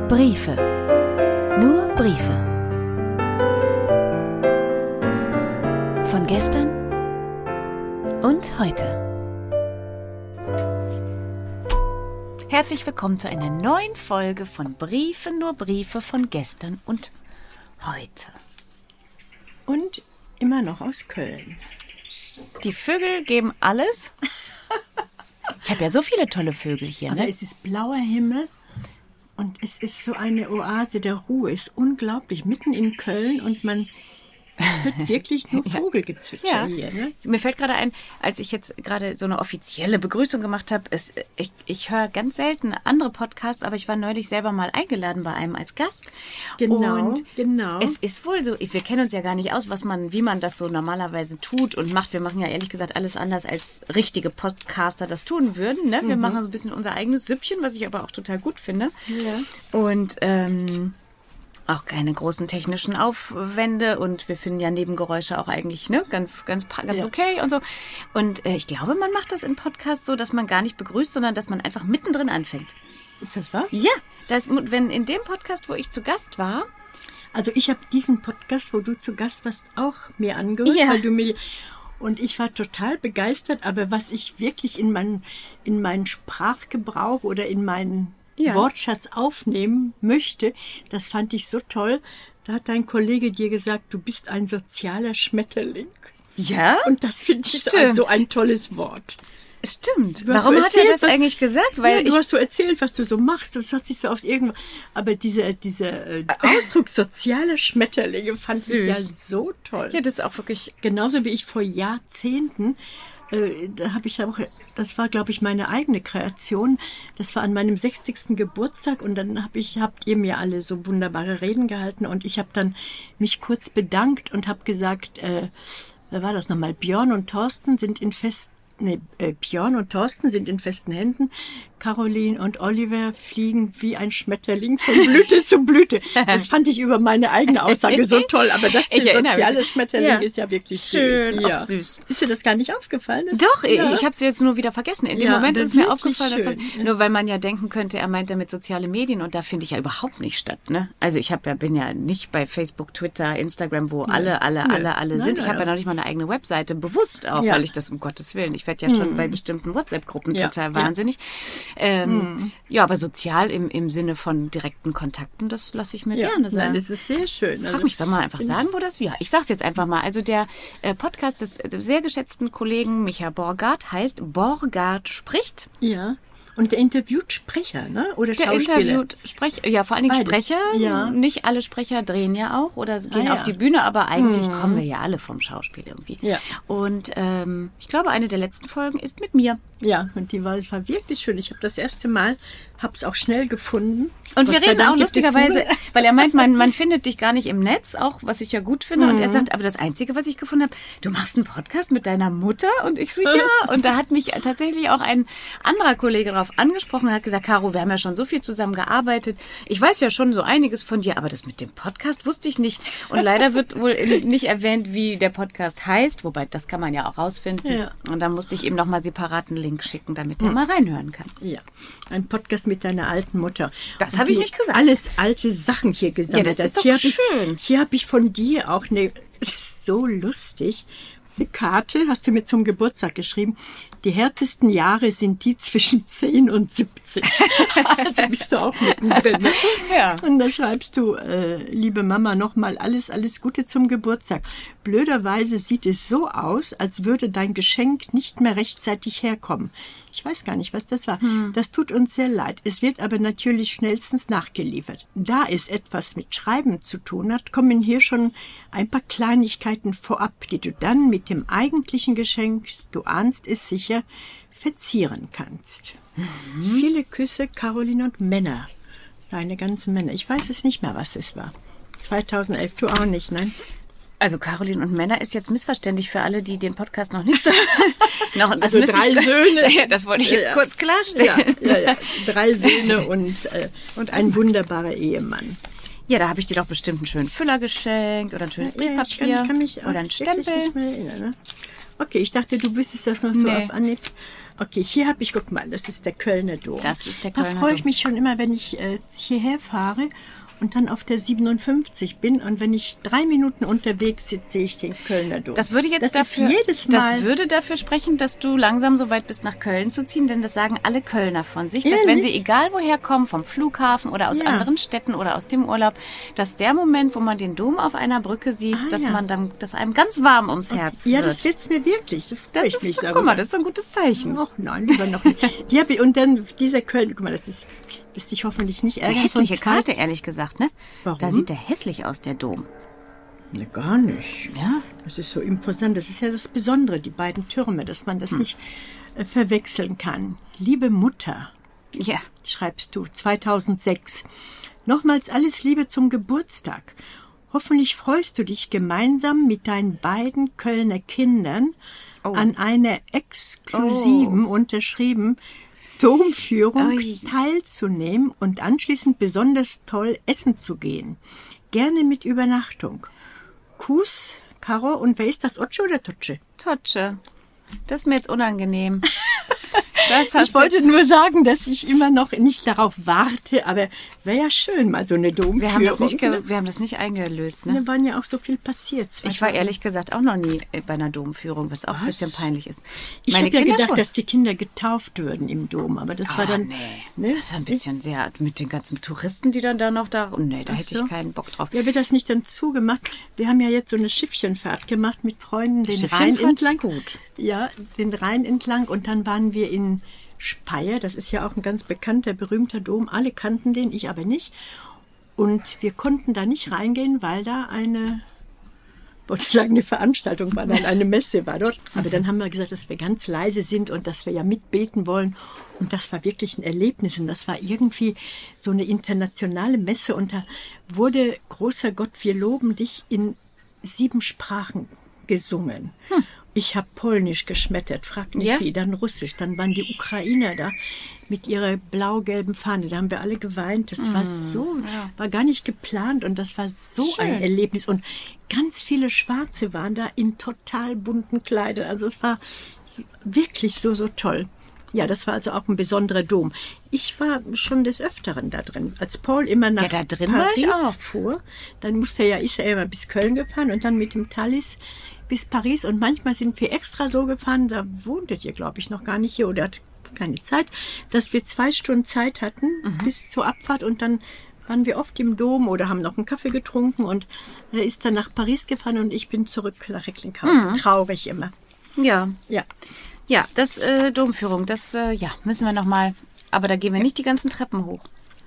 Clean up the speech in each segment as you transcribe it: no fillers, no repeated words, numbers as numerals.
Briefe. Nur Briefe. Von gestern und heute. Herzlich willkommen zu einer neuen Folge von Briefe, nur Briefe von gestern und heute. Und immer noch aus Köln. Die Vögel geben alles. Ich habe ja so viele tolle Vögel hier. Aber es ist blauer Himmel und es ist so eine Oase der Ruhe. Es ist unglaublich, mitten in Köln und man hört wirklich nur Vogelgezwitscher hier. Ne? Mir fällt gerade ein, als ich jetzt gerade so eine offizielle Begrüßung gemacht habe, ich höre ganz selten andere Podcasts, aber ich war neulich selber mal eingeladen bei einem als Gast. Genau. Es ist wohl so, wir kennen uns ja gar nicht aus, wie man das so normalerweise tut und macht. Wir machen ja ehrlich gesagt alles anders, als richtige Podcaster das tun würden. Ne? Wir machen so ein bisschen unser eigenes Süppchen, was ich aber auch total gut finde. Ja. Und auch keine großen technischen Aufwände und wir finden ja Nebengeräusche auch eigentlich ganz okay und so. Und ich glaube, man macht das im Podcast so, dass man gar nicht begrüßt, sondern dass man einfach mittendrin anfängt. Ist das wahr? Ja, wenn in dem Podcast, wo ich zu Gast war. Also ich habe diesen Podcast, wo du zu Gast warst, auch mir angehört, weil du mir... Und ich war total begeistert, aber was ich wirklich in meinen Sprachgebrauch oder in meinen Wortschatz aufnehmen möchte, das fand ich so toll. Da hat dein Kollege dir gesagt, du bist ein sozialer Schmetterling. Ja? Und das finde ich so ein tolles Wort. Stimmt. Warum hat er das eigentlich gesagt? Weil du hast so erzählt, was du so machst. Das hat sich so aus irgendwas. Aber dieser Ausdruck soziale Schmetterlinge fand ich ja so toll. Ja, das ist auch wirklich... Genauso wie ich vor Jahrzehnten, das war, glaube ich, meine eigene Kreation. Das war an meinem 60. Geburtstag und dann habt ihr mir alle so wunderbare Reden gehalten und ich habe dann mich kurz bedankt und habe gesagt, wer war das nochmal? Björn und Thorsten sind in festen Händen. Caroline und Oliver fliegen wie ein Schmetterling von Blüte zu Blüte. Das fand ich über meine eigene Aussage so toll. Aber das soziale Schmetterling ist ja wirklich schön. Süß. Ja. Süß. Ist dir das gar nicht aufgefallen? Doch, ich habe es jetzt nur wieder vergessen. In dem Moment ist mir aufgefallen. Nur weil man ja denken könnte, er meint damit soziale Medien und da finde ich ja überhaupt nicht statt. Ne? Also ich bin ja nicht bei Facebook, Twitter, Instagram, wo alle sind. Ich habe ja noch nicht mal eine eigene Webseite, bewusst auch, weil ich das um Gottes Willen. Ich werde ja schon bei bestimmten WhatsApp-Gruppen total wahnsinnig. Ja, aber sozial im Sinne von direkten Kontakten, das lasse ich mir gerne sagen. Nein, das ist sehr schön. Frag mich, soll man einfach sagen, wo das... Ja, ich sag's jetzt einfach mal. Also der Podcast des sehr geschätzten Kollegen Micha Borgard heißt Borgard spricht. Ja. Und der interviewt Sprecher, ne? Oder Schauspieler? Der interviewt Sprecher, ja, vor allen Dingen Sprecher. Ja. Nicht alle Sprecher drehen ja auch oder gehen auf die Bühne, aber eigentlich kommen wir ja alle vom Schauspiel irgendwie. Ja. Und ich glaube, eine der letzten Folgen ist mit mir. Ja, und die war wirklich schön. Ich habe das erste Mal, hab's auch schnell gefunden. Und wir reden auch lustigerweise, weil er meint, man findet dich gar nicht im Netz, auch was ich ja gut finde. Und er sagt, aber das Einzige, was ich gefunden habe, du machst einen Podcast mit deiner Mutter? Und ich so, ja. Und da hat mich tatsächlich auch ein anderer Kollege drauf angesprochen und hat gesagt, Caro, wir haben ja schon so viel zusammen gearbeitet. Ich weiß ja schon so einiges von dir, aber das mit dem Podcast wusste ich nicht. Und leider wird wohl nicht erwähnt, wie der Podcast heißt, wobei das kann man ja auch rausfinden. Ja. Und da musste ich ihm nochmal separaten Link schicken, damit er mal reinhören kann. Ja, ein Podcast mit deiner alten Mutter. Das habe ich nicht gesagt. Alles alte Sachen hier gesammelt. Ja, das ist doch schön. Hier habe ich von dir auch so lustig, eine Karte, hast du mir zum Geburtstag geschrieben. Die härtesten Jahre sind die zwischen 10 und 70. Also bist du auch mittendrin. Ne? Ja. Und da schreibst du, liebe Mama, nochmal alles Gute zum Geburtstag. Blöderweise sieht es so aus, als würde dein Geschenk nicht mehr rechtzeitig herkommen. Ich weiß gar nicht, was das war. Das tut uns sehr leid. Es wird aber natürlich schnellstens nachgeliefert. Da es etwas mit Schreiben zu tun hat, kommen hier schon ein paar Kleinigkeiten vorab, die du dann mit dem eigentlichen Geschenk, du ahnst es sicher, verzieren kannst. Viele Küsse, Caroline und Männer. Deine ganzen Männer. Ich weiß es nicht mehr, was es war. 2011, du auch nicht, nein? Also Caroline und Männer ist jetzt missverständlich für alle, die den Podcast noch nicht so... also 3 Söhne. Das wollte ich jetzt kurz klarstellen. Ja. 3 Söhne und ein wunderbarer Ehemann. Ja, da habe ich dir doch bestimmt einen schönen Füller geschenkt oder ein schönes Briefpapier kann mich oder einen Stempel. Nicht mehr erinnern, ne? Okay, ich dachte, du wüsstest das noch so auf Anhieb. Okay, hier habe ich, guck mal, das ist der Kölner Dom. Das ist der Kölner Dom. Da freue ich mich schon immer, wenn ich hierher fahre und dann auf der 57 bin und wenn ich 3 Minuten unterwegs sitze, sehe ich den Kölner Dom. Das würde jetzt das würde dafür sprechen, dass du langsam so weit bist, nach Köln zu ziehen, denn das sagen alle Kölner von sich, dass wenn sie egal woher kommen, vom Flughafen oder aus anderen Städten oder aus dem Urlaub, dass der Moment, wo man den Dom auf einer Brücke sieht, dass einem ganz warm ums Herz wird. Ja, das wird's mir wirklich. Guck mal, das ist so ein gutes Zeichen. Ach nein, lieber noch nicht. Und dann dieser Köln, guck mal, das ist, wirst dich hoffentlich nicht ärgern. Eine hässliche Karte, ehrlich gesagt, ne? Warum? Da sieht der hässlich aus, der Dom. Ne, gar nicht. Ja? Das ist so imposant. Das ist ja das Besondere, die beiden Türme, dass man das nicht verwechseln kann. Liebe Mutter, schreibst du, 2006. Nochmals alles Liebe zum Geburtstag. Hoffentlich freust du dich gemeinsam mit deinen beiden Kölner Kindern an einer exklusiven, unterschrieben, Domführung teilzunehmen und anschließend besonders toll essen zu gehen. Gerne mit Übernachtung. Kuss, Caro, und wer ist das, Otsche oder Totsche? Totsche. Das ist mir jetzt unangenehm. Ich wollte nur sagen, dass ich immer noch nicht darauf warte, aber wäre ja schön, mal so eine Domführung. Wir haben das nicht eingelöst, ne? Da waren ja auch so viel passiert. Ich war ehrlich gesagt auch noch nie bei einer Domführung, was auch ein bisschen peinlich ist. Ich habe ja gedacht, dass die Kinder getauft würden im Dom, aber das war dann... Nee. Das war ein bisschen sehr, mit den ganzen Touristen, die dann da noch da... Nee, da hätte ich keinen Bock drauf. Ja, wird das nicht dann zugemacht? Wir haben ja jetzt so eine Schiffchenfahrt gemacht mit Freunden, den Rhein entlang. Gut. Ja, den Rhein entlang, und dann waren wir in Speyer, das ist ja auch ein ganz bekannter, berühmter Dom. Alle kannten den, ich aber nicht. Und wir konnten da nicht reingehen, weil da eine Veranstaltung war, dann eine Messe war dort. Aber dann haben wir gesagt, dass wir ganz leise sind und dass wir ja mitbeten wollen. Und das war wirklich ein Erlebnis. Und das war irgendwie so eine internationale Messe. Und da wurde Großer Gott, wir loben dich in 7 Sprachen gesungen. Ich habe Polnisch geschmettert, frag nicht wie, dann Russisch. Dann waren die Ukrainer da mit ihrer blau-gelben Fahne. Da haben wir alle geweint. Das war war gar nicht geplant, und das war so ein Erlebnis. Und ganz viele Schwarze waren da in total bunten Kleidern. Also es war wirklich so toll. Ja, das war also auch ein besonderer Dom. Ich war schon des Öfteren da drin. Als Paul immer nach da drin Paris fuhr, dann ist er immer bis Köln gefahren und dann mit dem Thalys bis Paris. Und manchmal sind wir extra so gefahren, da wohntet ihr, glaube ich, noch gar nicht hier oder hat keine Zeit, dass wir 2 Stunden Zeit hatten bis zur Abfahrt, und dann waren wir oft im Dom oder haben noch einen Kaffee getrunken, und er ist dann nach Paris gefahren und ich bin zurück nach Recklinghausen. Traurig immer. Ja, das Domführung, das müssen wir noch mal, aber da gehen wir nicht die ganzen Treppen hoch.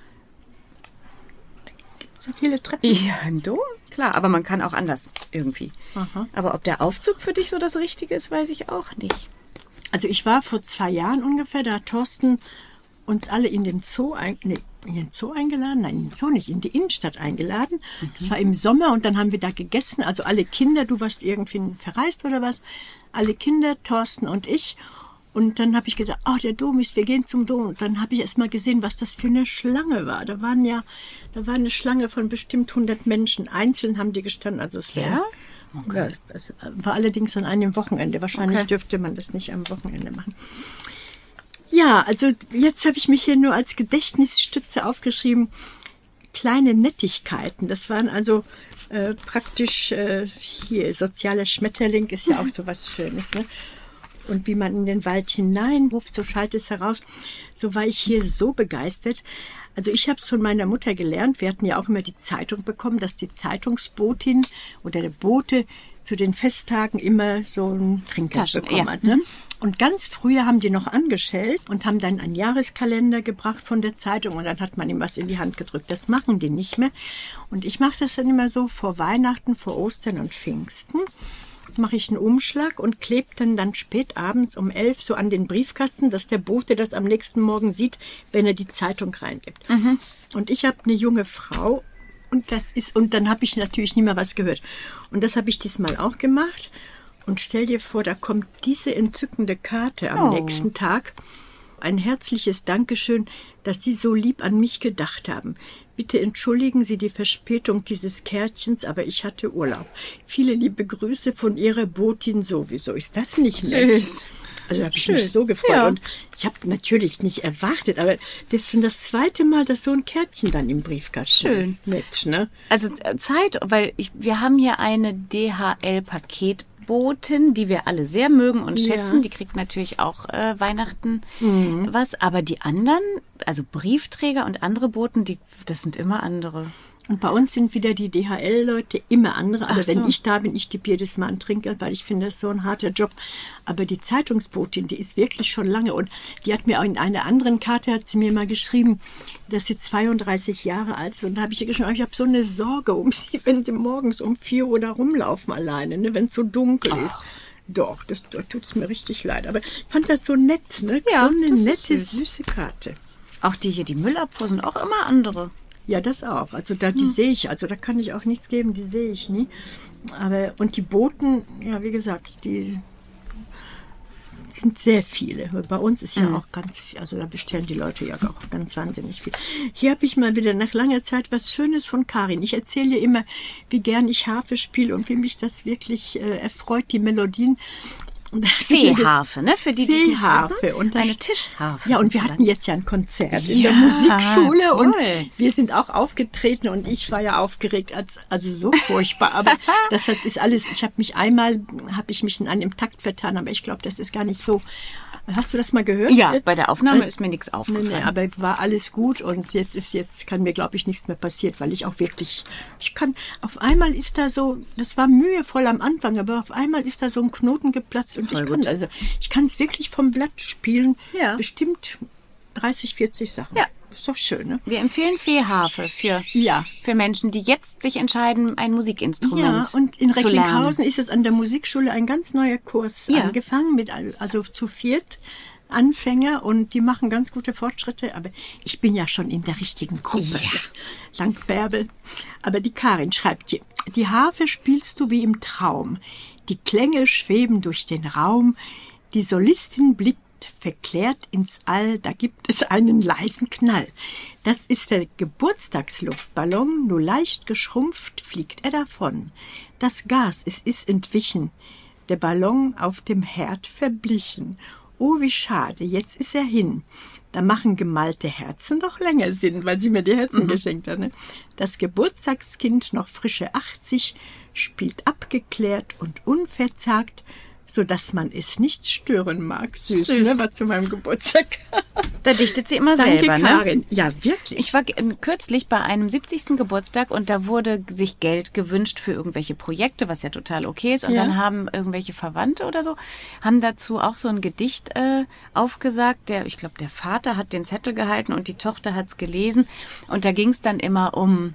So viele Treppen? Ja, im Dom? Klar, aber man kann auch anders irgendwie. Aha. Aber ob der Aufzug für dich so das Richtige ist, weiß ich auch nicht. Also ich war vor 2 Jahren ungefähr, da hat Thorsten uns alle in den Zoo eingeladen. Nein, in den Zoo nicht, in die Innenstadt eingeladen. Das war im Sommer, und dann haben wir da gegessen. Also alle Kinder, du warst irgendwie verreist oder was. Alle Kinder, Thorsten und ich. Und dann habe ich gedacht, der Dom ist, wir gehen zum Dom. Und dann habe ich erst mal gesehen, was das für eine Schlange war. Da war eine Schlange von bestimmt 100 Menschen. Einzeln haben die gestanden. Also es war, das war allerdings an einem Wochenende. Wahrscheinlich dürfte man das nicht am Wochenende machen. Ja, also jetzt habe ich mich hier nur als Gedächtnisstütze aufgeschrieben. Kleine Nettigkeiten. Das waren also praktisch hier, sozialer Schmetterling ist ja auch so was Schönes, ne? Und wie man in den Wald hineinruft, so schallt es heraus. So war ich hier so begeistert. Also ich habe es von meiner Mutter gelernt. Wir hatten ja auch immer die Zeitung bekommen, dass die Zeitungsbotin oder der Bote zu den Festtagen immer so ein Trinkgeld bekommen hat. Ne? Und ganz früher haben die noch angeschellt und haben dann einen Jahreskalender gebracht von der Zeitung, und dann hat man ihm was in die Hand gedrückt. Das machen die nicht mehr. Und ich mache das dann immer so vor Weihnachten, vor Ostern und Pfingsten. Mache ich einen Umschlag und klebe dann spät abends um 11 so an den Briefkasten, dass der Bote das am nächsten Morgen sieht, wenn er die Zeitung reingibt. Und ich habe eine junge Frau, und dann habe ich natürlich nie mehr was gehört. Und das habe ich diesmal auch gemacht. Und stell dir vor, da kommt diese entzückende Karte am nächsten Tag. Ein herzliches Dankeschön, dass Sie so lieb an mich gedacht haben. Bitte entschuldigen Sie die Verspätung dieses Kärtchens, aber ich hatte Urlaub. Viele liebe Grüße von Ihrer Botin sowieso. Ist das nicht nett? Süß. Also habe ich mich so gefreut. Ja. Und ich habe natürlich nicht erwartet, aber das ist schon das zweite Mal, dass so ein Kärtchen dann im Briefkasten ist. Mit, ne? Also Zeit, weil wir haben hier eine DHL-Paketbotin, die wir alle sehr mögen und schätzen. Die kriegt natürlich auch Weihnachten was. Aber die anderen, also Briefträger und andere Boten, das sind immer andere. Und bei uns sind wieder die DHL-Leute immer andere. Aber wenn ich da bin, ich gebe jedes Mal ein Trinkgeld, weil ich finde, das ist so ein harter Job. Aber die Zeitungsbotin, die ist wirklich schon lange. Und die hat mir auch in einer anderen Karte, hat sie mir mal geschrieben, dass sie 32 Jahre alt ist. Und da habe ich ihr geschrieben, ich habe so eine Sorge um sie, wenn sie morgens um 4 Uhr da rumlaufen alleine, ne, wenn es so dunkel ist. Doch, da tut es mir richtig leid. Aber ich fand das so nett, ne? Ja, so eine das ist nette, süß. süße Karte. Auch die hier, die Müllabfuhr sind auch immer andere. Ja, das auch. Also die sehe ich. Also da kann ich auch nichts geben, die sehe ich nie. Aber und die Boten, ja, wie gesagt, die sind sehr viele. Bei uns ist ja auch ganz viel, also da bestellen die Leute ja auch ganz wahnsinnig viel. Hier habe ich mal wieder nach langer Zeit was Schönes von Karin. Ich erzähle dir immer, wie gern ich Harfe spiele und wie mich das wirklich erfreut, die Melodien. Seeharfe, ne? Für die, die es nicht wissen. Und eine Tischharfe. Ja, und wir hatten jetzt ja ein Konzert in der Musikschule toll. und wir sind auch aufgetreten und ich war ja aufgeregt, also so furchtbar. Aber das ist alles, habe ich mich an dem Takt vertan, aber ich glaube, das ist gar nicht so. Hast du das mal gehört? Ja, bei der Aufnahme ist mir nichts aufgefallen. Nee, aber war alles gut und jetzt kann mir, glaube ich, nichts mehr passiert, weil auf einmal ist da so, das war mühevoll am Anfang, aber auf einmal ist da so ein Knoten geplatzt und ich kann es wirklich vom Blatt spielen. Ja. Bestimmt 30, 40 Sachen. Ja. Ist doch schön, ne? Wir empfehlen Seeharfe für Menschen, die jetzt sich entscheiden, ein Musikinstrument zu lernen. Ja, und in Recklinghausen ist es an der Musikschule ein ganz neuer Kurs angefangen, also zu 4 Anfänger und die machen ganz gute Fortschritte, aber ich bin ja schon in der richtigen Gruppe. Ja. Dank Bärbel. Aber die Karin schreibt hier, die Harfe spielst du wie im Traum. Die Klänge schweben durch den Raum. Die Solistin blickt verklärt ins All, da gibt es einen leisen Knall. Das ist der Geburtstagsluftballon, nur leicht geschrumpft fliegt er davon. Das Gas, es ist entwichen, der Ballon auf dem Herd verblichen. Oh, wie schade, jetzt ist er hin. Da machen gemalte Herzen doch länger Sinn, weil sie mir die Herzen geschenkt hat. Ne? Das Geburtstagskind, noch frische 80, spielt abgeklärt und unverzagt, so dass man es nicht stören mag. Süß. Ne? War zu meinem Geburtstag. Da dichtet sie immer selber, ne? Karin. Ja, wirklich. Ich war kürzlich bei einem 70. Geburtstag und da wurde sich Geld gewünscht für irgendwelche Projekte, was ja total okay ist. Und dann haben irgendwelche Verwandte oder so, haben dazu auch so ein Gedicht aufgesagt. Ich glaube, der Vater hat den Zettel gehalten und die Tochter hat es gelesen. Und da ging es dann immer um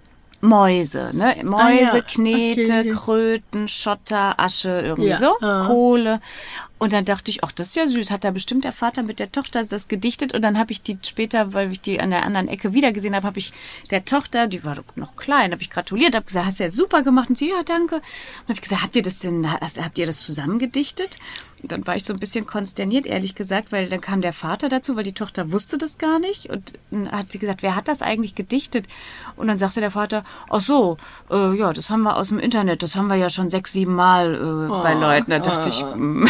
Mäuse, ne? Mäuse, Knete, Kröten, Schotter, Asche, irgendwie so, Kohle. Und dann dachte ich, ach, das ist ja süß, hat da bestimmt der Vater mit der Tochter das gedichtet. Und dann habe ich die später, weil ich die an der anderen Ecke wieder gesehen habe, habe ich der Tochter, die war noch klein, habe ich gratuliert, habe gesagt, hast du ja super gemacht. Und sie, ja, danke. Und habe ich gesagt, habt ihr das zusammen gedichtet? Und dann war ich so ein bisschen konsterniert, ehrlich gesagt, weil dann kam der Vater dazu, weil die Tochter wusste das gar nicht. Und dann hat sie gesagt, wer hat das eigentlich gedichtet? Und dann sagte der Vater, ach so, ja, das haben wir aus dem Internet, das haben wir ja schon 6, 7 Mal bei Leuten. Da dachte ich,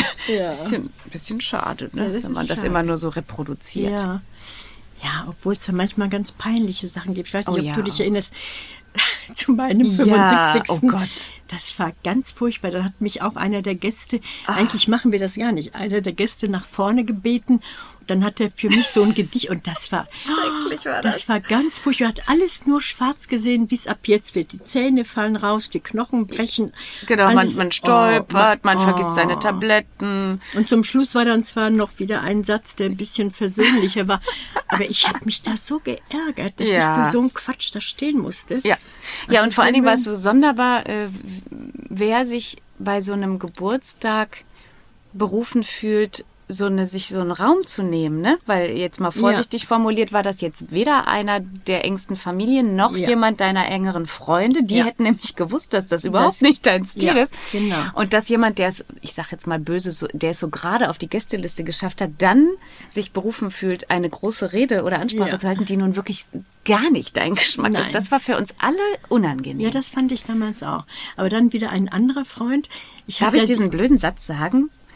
bisschen schade, ne? Ja, wenn man das immer nur so reproduziert. Ja, obwohl es da manchmal ganz peinliche Sachen gibt. Ich weiß nicht, ob du dich erinnerst, zu meinem 75. Oh Gott. Das war ganz furchtbar. Da hat mich auch einer der Gäste, eigentlich machen wir das gar nicht, einer der Gäste nach vorne gebeten. Dann hat er für mich so ein Gedicht und das war schrecklich, war das. Das war ganz furchtbar. Er hat alles nur schwarz gesehen, wie es ab jetzt wird. Die Zähne fallen raus, die Knochen brechen. Genau, man stolpert, man vergisst seine Tabletten. Und zum Schluss war dann zwar noch wieder ein Satz, der ein bisschen versöhnlicher war, aber ich habe mich da so geärgert, dass ich für so einen Quatsch da stehen musste. Ja, also und vor allen Dingen war es so sonderbar, wer sich bei so einem Geburtstag berufen fühlt, sich so einen Raum zu nehmen, ne? Weil jetzt mal vorsichtig formuliert war das jetzt weder einer der engsten Familien noch jemand deiner engeren Freunde. Die hätten nämlich gewusst, dass das überhaupt nicht dein Stil ist. Genau. Und dass jemand, der es, ich sag jetzt mal böse, der es so gerade auf die Gästeliste geschafft hat, dann sich berufen fühlt, eine große Rede oder Ansprache zu halten, die nun wirklich gar nicht dein Geschmack ist. Das war für uns alle unangenehm. Ja, das fand ich damals auch. Aber dann wieder ein anderer Freund. Darf ich diesen blöden Satz sagen?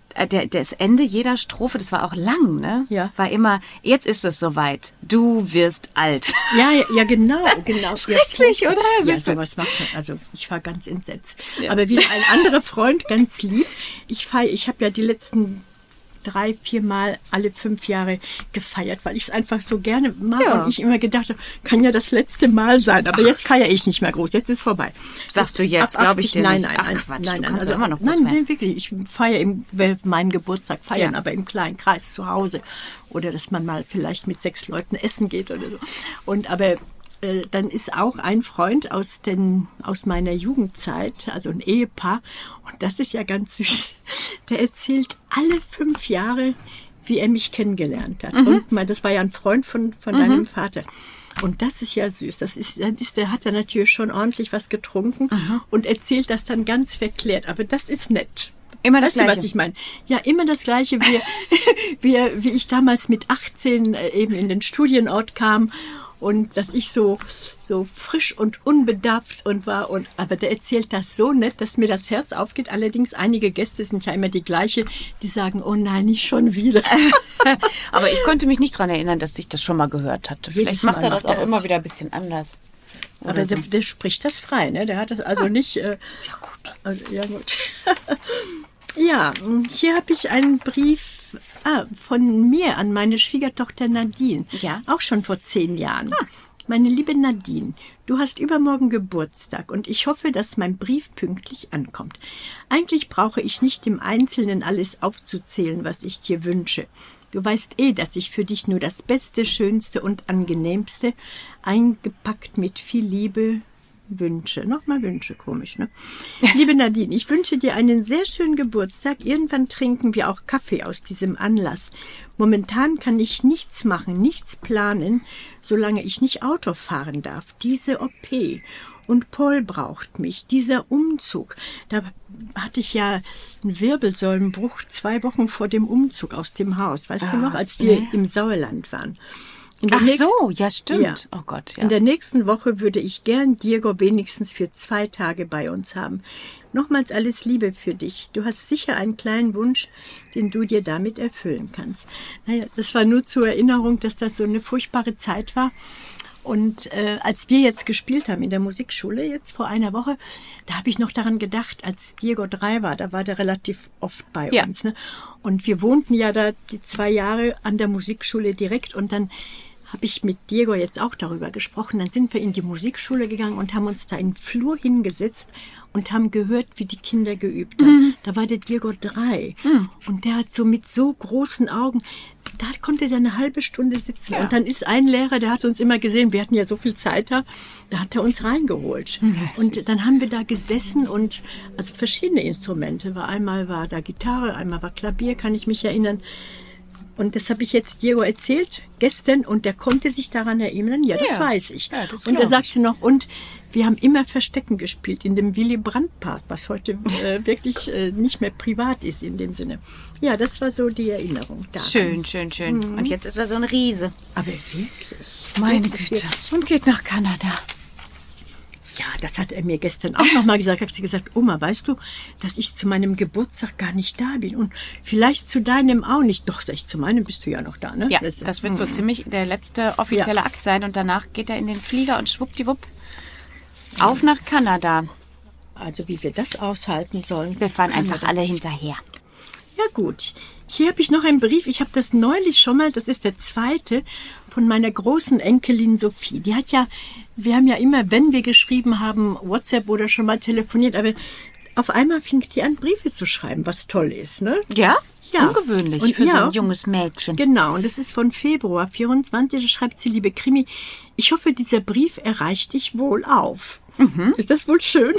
das Ende jeder Strophe, das war auch lang, ne? Ja. War immer, jetzt ist es soweit, du wirst alt. Ja, genau. Schrecklich, oder? Ja, sowas macht man. Also ich war ganz entsetzt. Ja. Aber wie ein anderer Freund, ganz lieb, ich habe ja die letzten 3-4 Mal alle 5 Jahre gefeiert, weil ich es einfach so gerne mag und ich immer gedacht habe, kann ja das letzte Mal sein. Aber jetzt feiere ich nicht mehr groß. Jetzt ist vorbei. Sagst du jetzt, glaube ich dir nein, nicht. Nein, Quatsch, nein, du kannst also, immer noch groß feiern. Wirklich. Ich feiere meinen Geburtstag feiern, aber im kleinen Kreis zu Hause. Oder dass man mal vielleicht mit 6 Leuten essen geht oder so. Aber dann ist auch ein Freund aus meiner Jugendzeit, also ein Ehepaar, und das ist ja ganz süß, der erzählt alle 5 Jahre, wie er mich kennengelernt hat. Und das war ja ein Freund von deinem Vater. Und das ist ja süß. Der hat ja natürlich schon ordentlich was getrunken und erzählt das dann ganz verklärt. Aber das ist nett. Immer das Gleiche. Weißt du, was ich meine? Ja, immer das Gleiche, wie ich damals mit 18 eben in den Studienort kam. Und dass ich so frisch und unbedarft aber der erzählt das so nett, dass mir das Herz aufgeht. Allerdings einige Gäste sind ja immer die gleiche, die sagen, oh nein, nicht schon wieder. Aber ich konnte mich nicht dran erinnern, dass ich das schon mal gehört hatte. Vielleicht macht er das auch immer wieder ein bisschen anders. Aber so. der spricht das frei, ne? Der hat das also nicht... ja, gut. Ja, gut. Ja, hier habe ich einen Brief von mir an meine Schwiegertochter Nadine. Ja. Auch schon vor 10 Jahren. Meine liebe Nadine, du hast übermorgen Geburtstag und ich hoffe, dass mein Brief pünktlich ankommt. Eigentlich brauche ich nicht im Einzelnen alles aufzuzählen, was ich dir wünsche. Du weißt dass ich für dich nur das Beste, Schönste und Angenehmste, eingepackt mit viel Liebe, wünsche. Nochmal Wünsche, komisch, ne? Liebe Nadine, ich wünsche dir einen sehr schönen Geburtstag. Irgendwann trinken wir auch Kaffee aus diesem Anlass. Momentan kann ich nichts machen, nichts planen, solange ich nicht Auto fahren darf. Diese OP. Und Paul braucht mich. Dieser Umzug. Da hatte ich ja einen Wirbelsäulenbruch 2 Wochen vor dem Umzug aus dem Haus. Weißt du noch, als wir im Sauerland waren? Ja, stimmt. Ja. Oh Gott, ja. In der nächsten Woche würde ich gern Diego wenigstens für 2 Tage bei uns haben. Nochmals alles Liebe für dich. Du hast sicher einen kleinen Wunsch, den du dir damit erfüllen kannst. Naja, das war nur zur Erinnerung, dass das so eine furchtbare Zeit war. Und als wir jetzt gespielt haben in der Musikschule, jetzt vor einer Woche, da habe ich noch daran gedacht, als Diego 3 war, da war der relativ oft bei uns. Ne? Und wir wohnten ja da die 2 Jahre an der Musikschule direkt und dann habe ich mit Diego jetzt auch darüber gesprochen. Dann sind wir in die Musikschule gegangen und haben uns da in den Flur hingesetzt und haben gehört, wie die Kinder geübt haben. Da war der Diego 3 und der hat so mit so großen Augen, da konnte der eine halbe Stunde sitzen. Ja. Und dann ist ein Lehrer, der hat uns immer gesehen, wir hatten ja so viel Zeit da hat er uns reingeholt. Und dann haben wir da gesessen und also verschiedene Instrumente. Einmal war da Gitarre, einmal war Klavier, kann ich mich erinnern. Und das habe ich jetzt Diego erzählt, gestern, und der konnte sich daran erinnern. Ja, das weiß ich. Ja, das und er sagte noch, und wir haben immer Verstecken gespielt in dem Willy Brandt Park, was heute wirklich nicht mehr privat ist in dem Sinne. Ja, das war so die Erinnerung daran. Schön. Und jetzt ist er so ein Riese. Aber wirklich. Meine Güte. Und geht nach Kanada. Ja, das hat er mir gestern auch nochmal gesagt. Er hat gesagt, Oma, weißt du, dass ich zu meinem Geburtstag gar nicht da bin und vielleicht zu deinem auch nicht. Doch, zu meinem bist du ja noch da, ne? Ja, das wird so ziemlich der letzte offizielle Akt sein und danach geht er in den Flieger und schwuppdiwupp auf nach Kanada. Also wie wir das aushalten sollen. Wir fahren einfach alle hinterher. Ja gut, hier habe ich noch einen Brief. Ich habe das neulich schon mal, das ist der 2. von meiner großen Enkelin Sophie. Die hat ja, wir haben ja immer, wenn wir geschrieben haben, WhatsApp oder schon mal telefoniert, aber auf einmal fängt die an, Briefe zu schreiben, was toll ist, ne? Ja? Ja. Ungewöhnlich und für so ein junges Mädchen. Genau, und das ist von Februar 24, da schreibt sie, liebe Krimi, ich hoffe, dieser Brief erreicht dich wohl auf. Ist das wohl schön?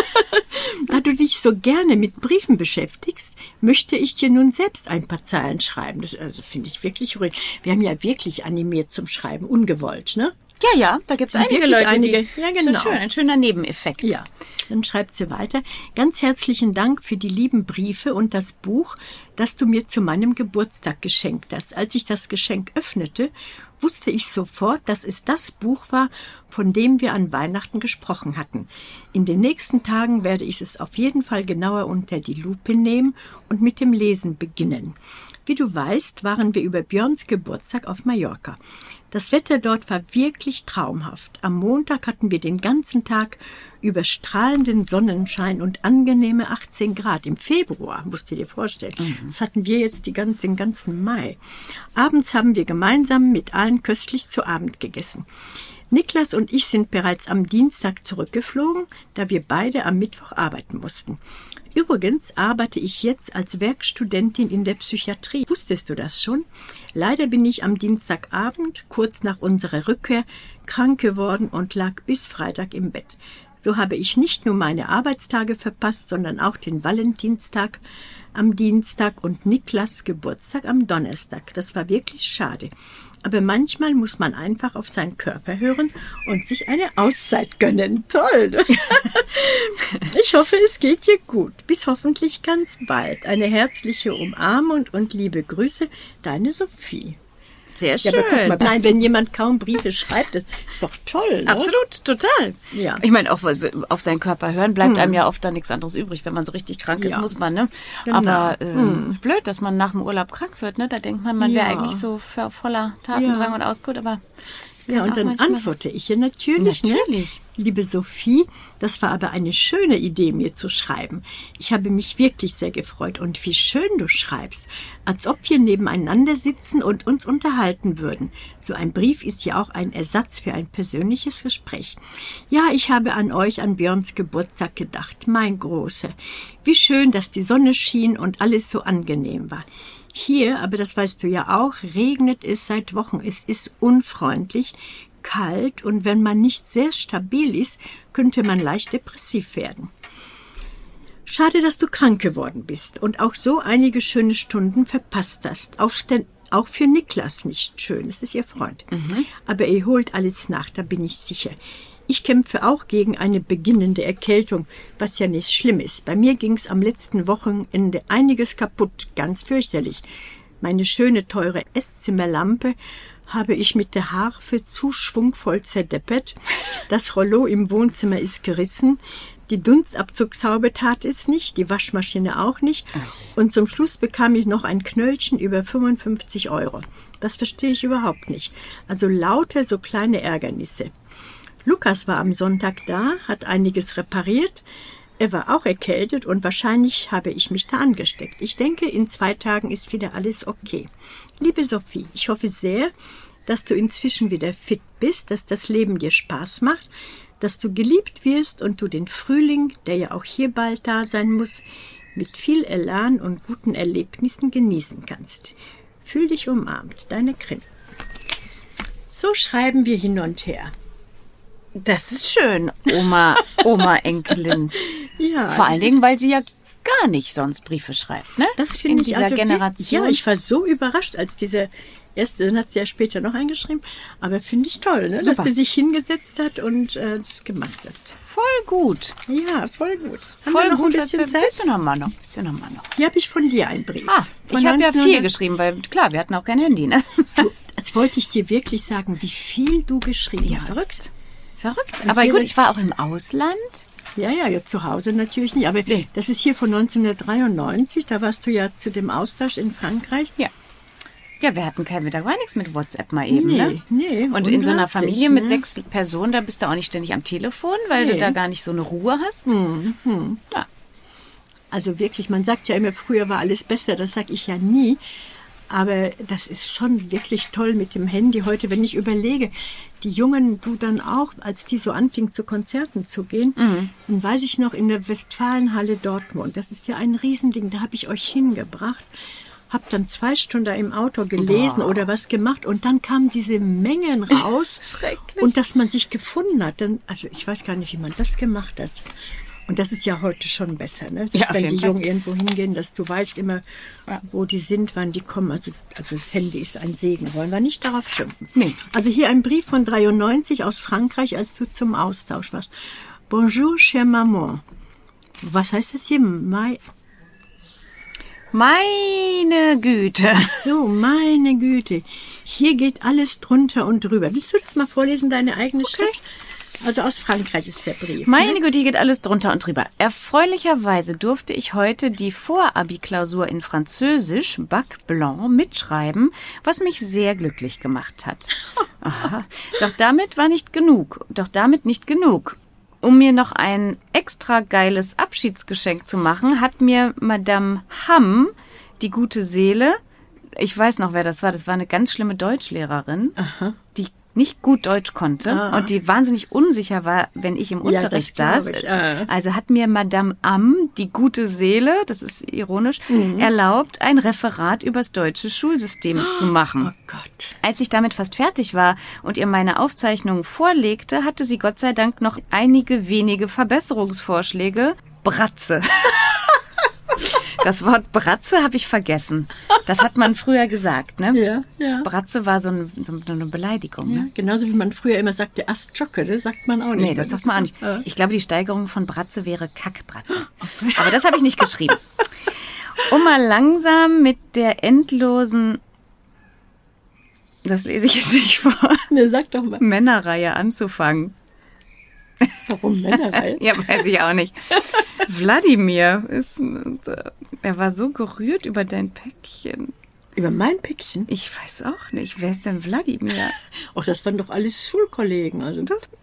Da du dich so gerne mit Briefen beschäftigst, möchte ich dir nun selbst ein paar Zeilen schreiben. Das finde ich wirklich ruhig. Wir haben ja wirklich animiert zum Schreiben, ungewollt, ne? Ja, da gibt es einige Leute, die... Ja, genau. So schön, ein schöner Nebeneffekt. Ja, dann schreibt sie weiter. Ganz herzlichen Dank für die lieben Briefe und das Buch, das du mir zu meinem Geburtstag geschenkt hast. Als ich das Geschenk öffnete, wusste ich sofort, dass es das Buch war, von dem wir an Weihnachten gesprochen hatten. In den nächsten Tagen werde ich es auf jeden Fall genauer unter die Lupe nehmen und mit dem Lesen beginnen. Wie du weißt, waren wir über Björns Geburtstag auf Mallorca. Das Wetter dort war wirklich traumhaft. Am Montag hatten wir den ganzen Tag über strahlenden Sonnenschein und angenehme 18 Grad im Februar, musst du dir vorstellen. Das hatten wir jetzt den ganzen Mai. Abends haben wir gemeinsam mit allen köstlich zu Abend gegessen. Niklas und ich sind bereits am Dienstag zurückgeflogen, da wir beide am Mittwoch arbeiten mussten. Übrigens arbeite ich jetzt als Werkstudentin in der Psychiatrie. Wusstest du das schon? Leider bin ich am Dienstagabend, kurz nach unserer Rückkehr, krank geworden und lag bis Freitag im Bett. So habe ich nicht nur meine Arbeitstage verpasst, sondern auch den Valentinstag am Dienstag und Niklas Geburtstag am Donnerstag. Das war wirklich schade. Aber manchmal muss man einfach auf seinen Körper hören und sich eine Auszeit gönnen. Toll! Ich hoffe, es geht dir gut. Bis hoffentlich ganz bald. Eine herzliche Umarmung und liebe Grüße, deine Sophie. Sehr schön. Ja, aber guck mal, nein, wenn jemand kaum Briefe schreibt, das ist doch toll. Ne? Absolut, total. Ja. Ich meine, auch auf seinen Körper hören bleibt einem ja oft dann nichts anderes übrig. Wenn man so richtig krank ist, muss man, ne? Genau. Aber blöd, dass man nach dem Urlaub krank wird, ne? Da denkt man wäre eigentlich so voller Tatendrang und Ausgut, aber... Ja, und dann antworte ich ihr natürlich. Ne? Liebe Sophie, das war aber eine schöne Idee, mir zu schreiben. Ich habe mich wirklich sehr gefreut und wie schön du schreibst, als ob wir nebeneinander sitzen und uns unterhalten würden. So ein Brief ist ja auch ein Ersatz für ein persönliches Gespräch. Ja, ich habe an euch an Björns Geburtstag gedacht, mein Großer. Wie schön, dass die Sonne schien und alles so angenehm war. Hier, aber das weißt du ja auch, regnet es seit Wochen. Es ist unfreundlich, kalt und wenn man nicht sehr stabil ist, könnte man leicht depressiv werden. Schade, dass du krank geworden bist und auch so einige schöne Stunden verpasst hast. Auch für Niklas nicht schön, das ist ihr Freund. Aber er holt alles nach, da bin ich sicher. Ich kämpfe auch gegen eine beginnende Erkältung, was ja nicht schlimm ist. Bei mir ging's am letzten Wochenende einiges kaputt, ganz fürchterlich. Meine schöne, teure Esszimmerlampe habe ich mit der Harfe zu schwungvoll zerdeppert. Das Rollo im Wohnzimmer ist gerissen. Die Dunstabzugshaube tat es nicht, die Waschmaschine auch nicht. Und zum Schluss bekam ich noch ein Knöllchen über 55 €. Das verstehe ich überhaupt nicht. Also lauter so kleine Ärgernisse. Lukas war am Sonntag da, hat einiges repariert. Er war auch erkältet und wahrscheinlich habe ich mich da angesteckt. Ich denke, in 2 Tagen ist wieder alles okay. Liebe Sophie, ich hoffe sehr, dass du inzwischen wieder fit bist, dass das Leben dir Spaß macht, dass du geliebt wirst und du den Frühling, der ja auch hier bald da sein muss, mit viel Elan und guten Erlebnissen genießen kannst. Fühl dich umarmt, deine Krim. So schreiben wir hin und her. Das ist schön, Oma, Enkelin. Ja. Vor allen Dingen, weil sie ja gar nicht sonst Briefe schreibt, ne? Das finde ich dieser also Generation. Ja, ich war so überrascht, als dieser erste, dann hat sie ja später noch eingeschrieben, aber finde ich toll, ne? Dass sie sich hingesetzt hat und das gemacht hat. Voll gut. Ja, voll gut. Voll wir noch gut. ein bisschen Zeit? Bisschen haben wir noch. Hier habe ich von dir einen Brief. Ich habe ja viel geschrieben, weil klar, wir hatten auch kein Handy, ne? Jetzt wollte ich dir wirklich sagen, wie viel du geschrieben hast. Verrückt. Aber gut, ich war auch im Ausland. Ja, zu Hause natürlich nicht. Aber das ist hier von 1993. Da warst du ja zu dem Austausch in Frankreich. Ja. Ja, wir hatten da war nichts mit WhatsApp mal eben, ne? Nee. Und in so einer Familie mit 6 Personen, da bist du auch nicht ständig am Telefon, weil du da gar nicht so eine Ruhe hast. Ja. Also wirklich, man sagt ja immer, früher war alles besser. Das sage ich ja nie. Aber das ist schon wirklich toll mit dem Handy heute, wenn ich überlege, die Jungen, du dann auch, als die so anfingen, zu Konzerten zu gehen, dann weiß ich noch, in der Westfalenhalle Dortmund, das ist ja ein Riesending, da habe ich euch hingebracht, habe dann 2 Stunden da im Auto gelesen oder was gemacht und dann kamen diese Mengen raus. Schrecklich. Und dass man sich gefunden hat, dann, also ich weiß gar nicht, wie man das gemacht hat. Und das ist ja heute schon besser, ne? Ja, wenn die Jungen irgendwo hingehen, dass du weißt immer, wo die sind, wann die kommen. Also das Handy ist ein Segen, wollen wir nicht darauf schimpfen. Nee. Also hier ein Brief von 93 aus Frankreich, als du zum Austausch warst. Bonjour, chère maman. Was heißt das hier? Meine Güte. So, meine Güte. Hier geht alles drunter und drüber. Willst du das mal vorlesen, deine eigene Schrift? Also aus Frankreich ist der Brief. Meine Güte, hier geht alles drunter und drüber. Erfreulicherweise durfte ich heute die Vorabi-Klausur in Französisch, Bac Blanc, mitschreiben, was mich sehr glücklich gemacht hat. Aha. Doch damit nicht genug. Um mir noch ein extra geiles Abschiedsgeschenk zu machen, hat mir Madame Hamm, die gute Seele, ich weiß noch, wer das war eine ganz schlimme Deutschlehrerin, die nicht gut Deutsch konnte und die wahnsinnig unsicher war, wenn ich im Unterricht saß. Also hat mir Madame Am, die gute Seele, das ist ironisch, erlaubt, ein Referat übers deutsche Schulsystem zu machen. Oh Gott. Als ich damit fast fertig war und ihr meine Aufzeichnungen vorlegte, hatte sie Gott sei Dank noch einige wenige Verbesserungsvorschläge. Bratze. Das Wort Bratze habe ich vergessen. Das hat man früher gesagt, ne? Ja. Bratze war so eine Beleidigung, ne? Ja, genauso wie man früher immer sagte, Astjocke, das sagt man auch nicht. Nee, das sagt man auch nicht. Ich glaube, die Steigerung von Bratze wäre Kackbratze. Aber das habe ich nicht geschrieben. Um mal langsam mit der endlosen, das lese ich jetzt nicht vor, Ne, sag doch mal. Männerreihe anzufangen. Warum Männerreihe? Ja, weiß ich auch nicht. Wladimir er war so gerührt über dein Päckchen. Über mein Päckchen? Ich weiß auch nicht. Wer ist denn Wladimir? Ach, das waren doch alles Schulkollegen. Also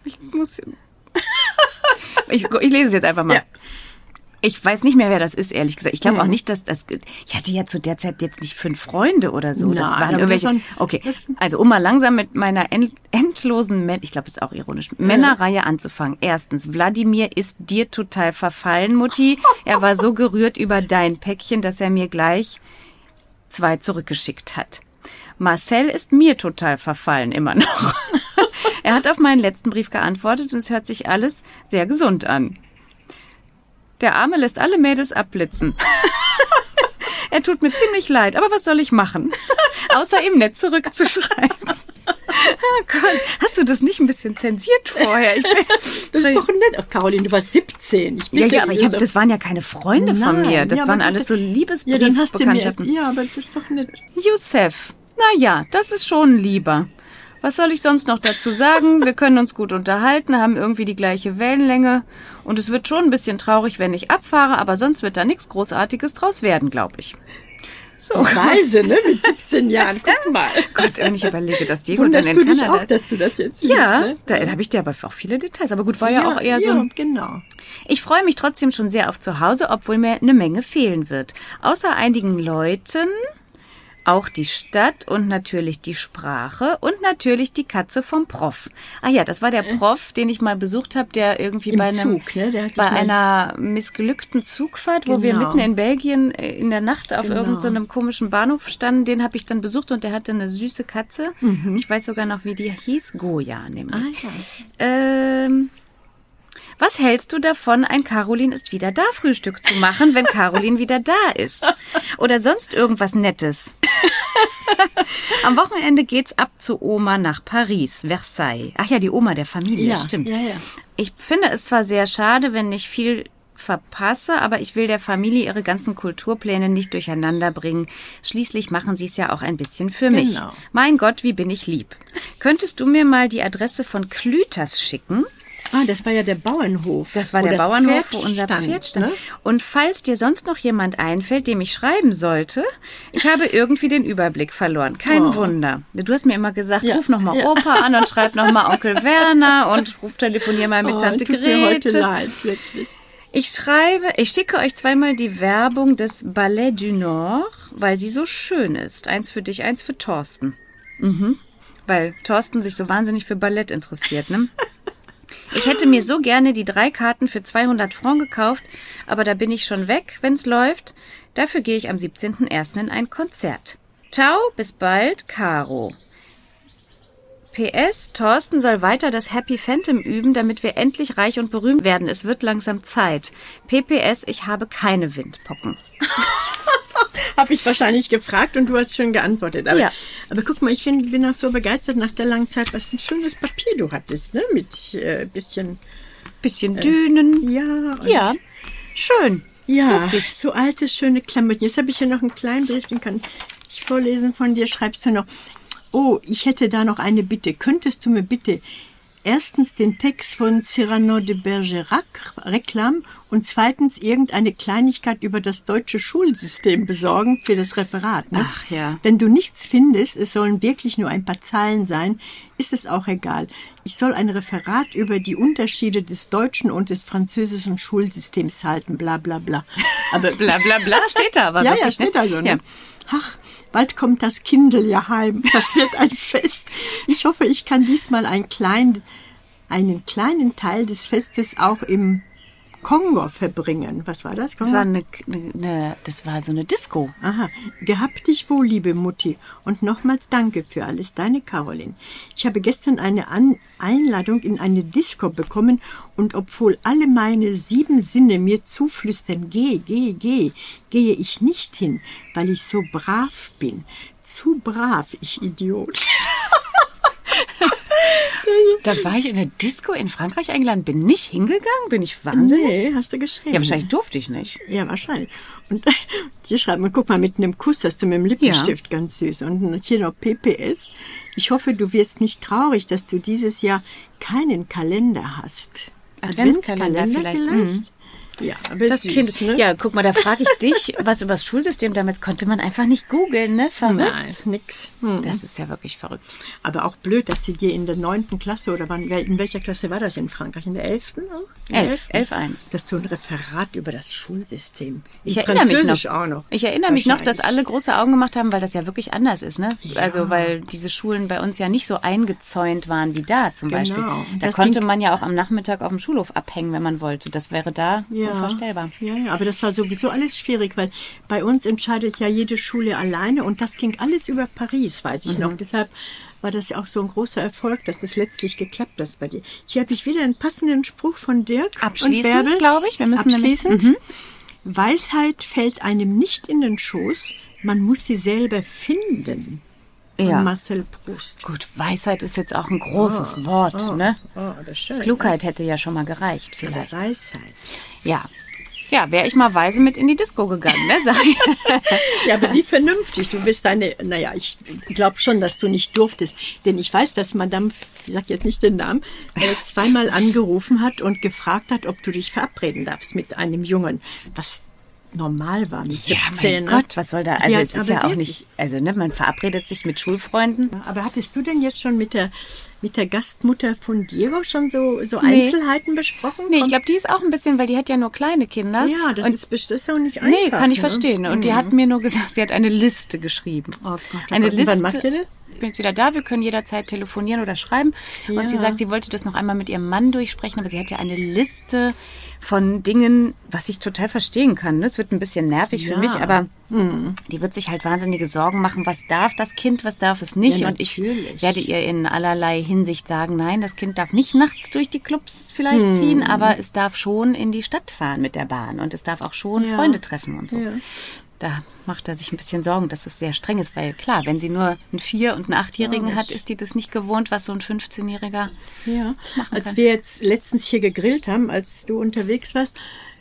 ich lese es jetzt einfach mal. Ja. Ich weiß nicht mehr, wer das ist, ehrlich gesagt. Ich glaube auch nicht, dass das... Ich hatte ja zu der Zeit jetzt nicht 5 Freunde oder so. Das waren irgendwelche... Okay, also um mal langsam mit meiner endlosen... Ich glaube, das ist auch ironisch. Männerreihe anzufangen. Erstens, Wladimir ist dir total verfallen, Mutti. Er war so gerührt über dein Päckchen, dass er mir gleich 2 zurückgeschickt hat. Marcel ist mir total verfallen, immer noch. Er hat auf meinen letzten Brief geantwortet und es hört sich alles sehr gesund an. Der Arme lässt alle Mädels abblitzen. Er tut mir ziemlich leid, aber was soll ich machen? Außer ihm nett zurückzuschreiben. Oh Gott, hast du das nicht ein bisschen zensiert vorher? Das ist doch nett. Ach, Caroline, du warst 17. Ja, aber das waren ja keine Freunde von mir. Das waren alles so Liebesbriefbekanntschaften. Ja, aber das ist doch nett. Youssef, na, das ist schon lieber. Was soll ich sonst noch dazu sagen? Wir können uns gut unterhalten, haben irgendwie die gleiche Wellenlänge. Und es wird schon ein bisschen traurig, wenn ich abfahre, aber sonst wird da nichts Großartiges draus werden, glaube ich. So. Reise, ne? Mit 17 Jahren. Guck mal. Gott, wenn ich überlege, dass Diego dann in Kanada... Kanada... Auch, dass du das jetzt liest, ja, ne? Da habe ich dir aber auch viele Details. Aber gut, war ja auch eher so... Ja, genau. Ich freue mich trotzdem schon sehr auf zu Hause, obwohl mir eine Menge fehlen wird. Außer einigen Leuten... Auch die Stadt und natürlich die Sprache und natürlich die Katze vom Prof. Ah ja, das war der Prof, den ich mal besucht habe, der irgendwie bei einer missglückten Zugfahrt, wo wir mitten in Belgien in der Nacht auf irgendeinem komischen Bahnhof standen, den habe ich dann besucht und der hatte eine süße Katze. Ich weiß sogar noch, wie die hieß. Goya nämlich. Was hältst du davon, ein Caroline ist wieder da Frühstück zu machen, wenn Caroline wieder da ist? Oder sonst irgendwas Nettes? Am Wochenende geht's ab zu Oma nach Paris, Versailles. Ach ja, die Oma der Familie, stimmt. Ja. Ich finde es zwar sehr schade, wenn ich viel verpasse, aber ich will der Familie ihre ganzen Kulturpläne nicht durcheinander bringen. Schließlich machen sie es ja auch ein bisschen für mich. Mein Gott, wie bin ich lieb. Könntest du mir mal die Adresse von Klüters schicken? Ah, das war ja der Bauernhof. Das war der Bauernhof, wo unser Pferd stand. Ne? Und falls dir sonst noch jemand einfällt, dem ich schreiben sollte, ich habe irgendwie den Überblick verloren. Kein Wunder. Du hast mir immer gesagt, ruf noch mal Opa an und schreib noch mal Onkel Werner und telefonier mal mit Tante Grete. Mir heute leid, wirklich. Ich schicke euch 2-mal die Werbung des Ballet du Nord, weil sie so schön ist. Eins für dich, eins für Thorsten. Weil Thorsten sich so wahnsinnig für Ballett interessiert, ne? Ich hätte mir so gerne die 3 Karten für 200 Francs gekauft, aber da bin ich schon weg, wenn's läuft. Dafür gehe ich am 17.01. in ein Konzert. Ciao, bis bald, Caro. PS, Thorsten soll weiter das Happy Phantom üben, damit wir endlich reich und berühmt werden. Es wird langsam Zeit. PPS, ich habe keine Windpocken. Habe ich wahrscheinlich gefragt und du hast schon geantwortet. Aber guck mal, ich bin auch so begeistert nach der langen Zeit, was ein schönes Papier du hattest, ne? Mit bisschen Dünen. Ja. Ja, schön. Ja, lustig. so alte, schöne Klamotten. Jetzt habe ich hier noch einen kleinen Brief, den kann ich vorlesen von dir. Schreibst du noch, oh, ich hätte da noch eine Bitte. Könntest du mir bitte erstens den Text von Cyrano de Bergerac Reklam und zweitens irgendeine Kleinigkeit über das deutsche Schulsystem besorgen für das Referat. Ne? Ach ja. Wenn du nichts findest, es sollen wirklich nur ein paar Zeilen sein, ist es auch egal. Ich soll ein Referat über die Unterschiede des deutschen und des französischen Schulsystems halten, bla bla bla. Aber bla bla bla steht da aber ja, wirklich. Ja, steht da so. Ne? Ja. Ach, bald kommt das Kindle ja heim. Das wird ein Fest. Ich hoffe, ich kann diesmal einen kleinen Teil des Festes auch im Kongo verbringen. Was war das? Das war so eine Disco. Aha. Gehabt dich wohl, liebe Mutti. Und nochmals danke für alles. Deine Caroline. Ich habe gestern eine Einladung in eine Disco bekommen und obwohl alle meine 7 Sinne mir zuflüstern, gehe ich nicht hin, weil ich so brav bin. Zu brav, ich Idiot. Da war ich in der Disco in Frankreich eingeladen, bin nicht hingegangen, bin ich wahnsinnig? Nee, hast du geschrieben. Ja, wahrscheinlich durfte ich nicht. Ja, wahrscheinlich. Und hier schreibt man, guck mal, mit einem Kuss hast du mit dem Lippenstift, ganz süß. Und hier noch PPS. Ich hoffe, du wirst nicht traurig, dass du dieses Jahr keinen Kalender hast. Adventskalender vielleicht. Ja, aber das süß, Kind. Ne? Ja, guck mal, da frage ich dich, was über das Schulsystem, damals konnte man einfach nicht googeln, ne? Verrückt. Nein, nix. Das ist ja wirklich verrückt. Aber auch blöd, dass sie dir in der 9. Klasse, oder in welcher Klasse war das in Frankreich? In der 11. auch? 11.1. Dass du ein Referat über das Schulsystem. Ich erinnere mich noch. Auch noch. Ich erinnere mich noch, dass alle große Augen gemacht haben, weil das ja wirklich anders ist, ne? Ja. Also, weil diese Schulen bei uns ja nicht so eingezäunt waren wie da zum Beispiel. Da das konnte man ja auch am Nachmittag auf dem Schulhof abhängen, wenn man wollte. Das wäre da unvorstellbar. Ja, aber das war sowieso alles schwierig, weil bei uns entscheidet ja jede Schule alleine und das ging alles über Paris, weiß ich noch. Deshalb war das ja auch so ein großer Erfolg, dass das letztlich geklappt hat bei dir. Hier habe ich wieder einen passenden Spruch von Dirk. Abschließend, glaube ich. Wir müssen abschließend. Weisheit fällt einem nicht in den Schoß, man muss sie selber finden. Ja. Marcel Proust. Gut, Weisheit ist jetzt auch ein großes Wort, ne? Das ist schön. Klugheit hätte ja schon mal gereicht, vielleicht. Weisheit. Ja. Ja, wäre ich mal weise mit in die Disco gegangen, ne? Sag ich. Ja, aber wie vernünftig. Du bist ich glaube schon, dass du nicht durftest. Denn ich weiß, dass Madame, ich sag jetzt nicht den Namen, zweimal angerufen hat und gefragt hat, ob du dich verabreden darfst mit einem Jungen. Was normal war mit 17. Mein Gott, was soll da? Also es ist ja auch wirklich nicht, also ne, man verabredet sich mit Schulfreunden. Aber hattest du denn jetzt schon mit der Gastmutter von Diego schon so Einzelheiten besprochen? Nee, ich glaube, die ist auch ein bisschen, weil die hat ja nur kleine Kinder. Ja, das ist auch nicht einfach. Nee, kann ich verstehen. Und die hat mir nur gesagt, sie hat eine Liste geschrieben. Oh Gott, eine Liste. Wann macht ihr das? Ich bin jetzt wieder da, wir können jederzeit telefonieren oder schreiben. Ja. Und sie sagt, sie wollte das noch einmal mit ihrem Mann durchsprechen, aber sie hat ja eine Liste von Dingen, was ich total verstehen kann. Es wird ein bisschen nervig für mich, aber die wird sich halt wahnsinnige Sorgen machen, was darf das Kind, was darf es nicht. Ja, und ich werde ihr in allerlei Hinsicht sagen, nein, das Kind darf nicht nachts durch die Clubs vielleicht ziehen, aber es darf schon in die Stadt fahren mit der Bahn und es darf auch schon Freunde treffen und so. Ja. Da macht er sich ein bisschen Sorgen, dass es sehr streng ist, weil klar, wenn sie nur einen 4- und einen 8-Jährigen hat, ist die das nicht gewohnt, was so ein 15-Jähriger machen kann. Als wir jetzt letztens hier gegrillt haben, als du unterwegs warst,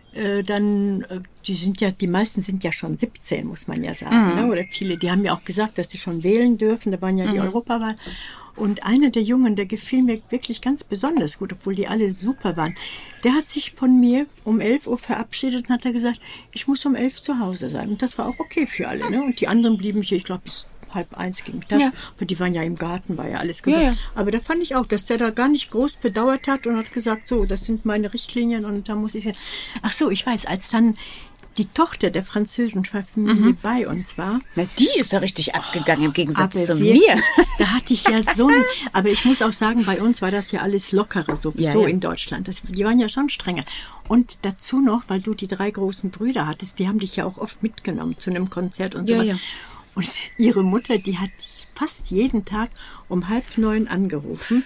die meisten sind ja schon 17, muss man ja sagen, ne? Oder viele, die haben ja auch gesagt, dass sie schon wählen dürfen, da waren ja die Europawahl. Und einer der Jungen, der gefiel mir wirklich ganz besonders gut, obwohl die alle super waren. Der hat sich von mir um 11 Uhr verabschiedet und hat gesagt, ich muss um 11 zu Hause sein. Und das war auch okay für alle, ne? Und die anderen blieben hier, ich glaube, bis 12:30 ging das. Ja. Aber die waren ja im Garten, war ja alles gut. Ja. Aber da fand ich auch, dass der da gar nicht groß bedauert hat und hat gesagt, so, das sind meine Richtlinien und da muss ich sagen. Ach so, ich weiß, als dann die Tochter der französischen Familie bei uns war. Na, die ist ja richtig abgegangen im Gegensatz zu wirklich, mir. Da hatte ich ja aber ich muss auch sagen, bei uns war das ja alles lockerer sowieso in Deutschland. Die waren ja schon strenger. Und dazu noch, weil du die 3 großen Brüder hattest, die haben dich ja auch oft mitgenommen zu einem Konzert und so weiter. Ja. Und ihre Mutter, die hat fast jeden Tag um 8:30 angerufen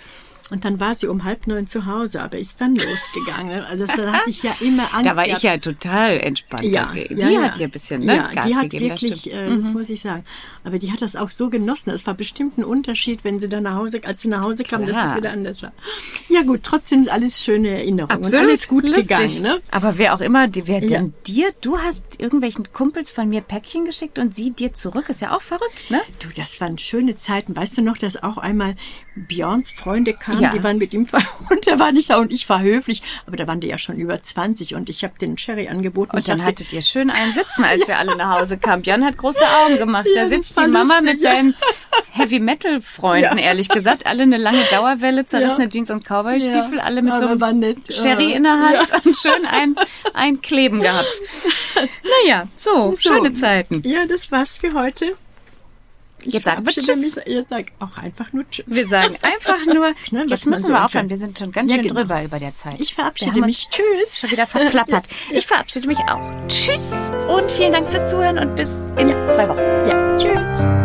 Und dann war sie um 8:30 zu Hause, aber ist dann losgegangen. Also da hatte ich ja immer Angst. Da war ich ja total entspannt. Ja, die hat ja ein bisschen Gas die hat gegeben. Wirklich, das muss ich sagen. Aber die hat das auch so genossen. Es war bestimmt ein Unterschied, wenn sie dann als sie nach Hause kam, dass es wieder anders war. Ja gut, trotzdem ist alles schöne Erinnerungen. Absolut, und alles gut lustig. Gegangen. Ne? Aber wer auch immer, denn du hast irgendwelchen Kumpels von mir Päckchen geschickt und sie dir zurück. Ist ja auch verrückt, ne? Du, das waren schöne Zeiten. Weißt du noch, dass auch einmal Björns Freunde kamen, die waren mit ihm und der war nicht da und ich war höflich, aber da waren die ja schon über 20 und ich habe den Sherry angeboten. Und dann hattet ihr schön einen sitzen, als wir alle nach Hause kamen. Björn hat große Augen gemacht. Da sitzt die Mama mit seinen Heavy-Metal-Freunden, ehrlich gesagt. Alle eine lange Dauerwelle, zerrissene Jeans und Cowboy-Stiefel, alle mit so einem Sherry in der Hand und schön ein Kleben gehabt. Naja, so, schöne Zeiten. Ja, das war's für heute. Jetzt sagen wir Tschüss. Ihr sagt auch einfach nur Tschüss. Wir sagen einfach nur, jetzt müssen wir aufhören. Wir sind schon ganz schön drüber über der Zeit. Ich verabschiede mich. Tschüss. Schon wieder verplappert. Ich verabschiede mich auch. Tschüss. Und vielen Dank fürs Zuhören und bis in 2 Wochen. Ja, tschüss.